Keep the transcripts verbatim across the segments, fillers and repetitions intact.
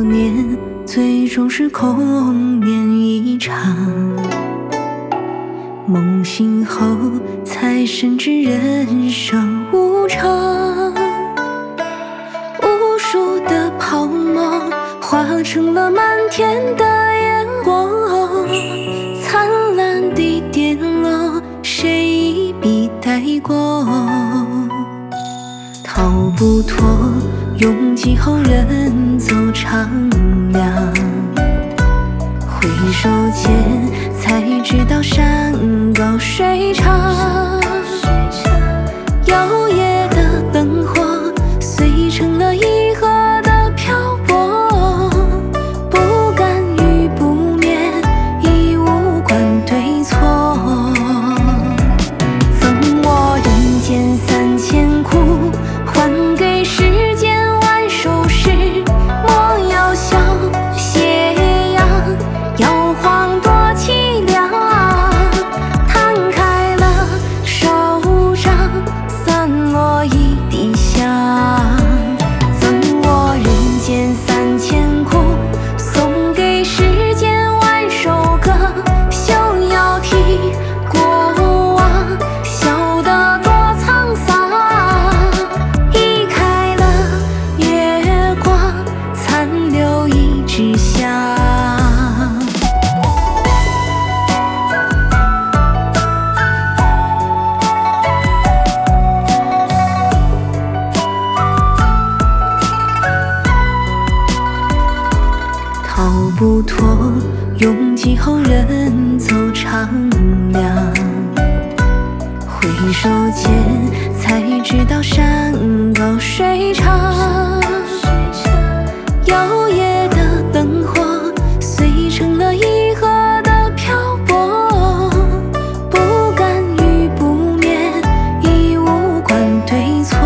年，最终是空念一场。梦醒后，才深知人生无常。无数的泡沫化成了满天的烟火，灿烂的跌落，谁一笔带过？逃不脱拥挤后人走长廊，回首间才知道山高水长。摇曳的灯火碎成了一河的漂泊，不甘于不眠，已无关对错。赠我人间三千苦，还给世间万寿事。莫要笑斜阳，摇晃多凄凉。摊开了手掌，散落一地香。赠我人间三千苦，送给世间万首歌。休要提过往，笑得多沧桑。移开了月光，残留一支香。逃不脱拥挤后人走长廊，回首间才知道山高水长。摇曳的灯火碎成了一河的漂泊，不甘于不眠，已无关对错。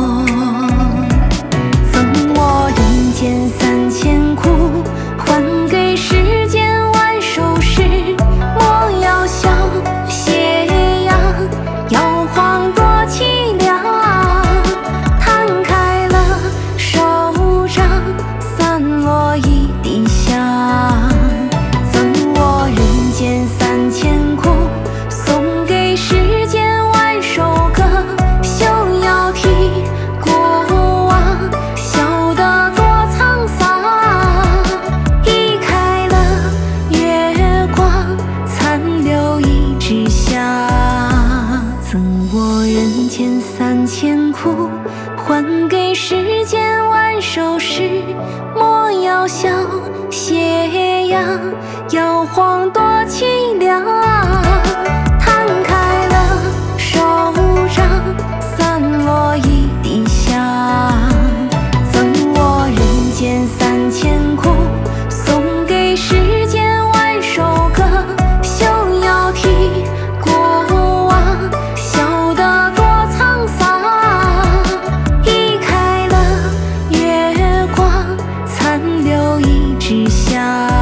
赠我人间三千苦，还给世间万寿事。莫要笑斜阳，摇晃多凄凉。摊开了手掌，散落一地香。赠我人间三千苦，送给世间万首歌。休要提过往，笑得多沧桑。移开了月光，残留一支香。赠我人间三千苦，还给世间万寿事。莫要笑斜阳，摇晃多凄凉。摊开了手掌，散落一地香。赠我人间三千苦，送给世间万首歌。休要提过往，笑得多沧桑。移开了月光，残留一支香。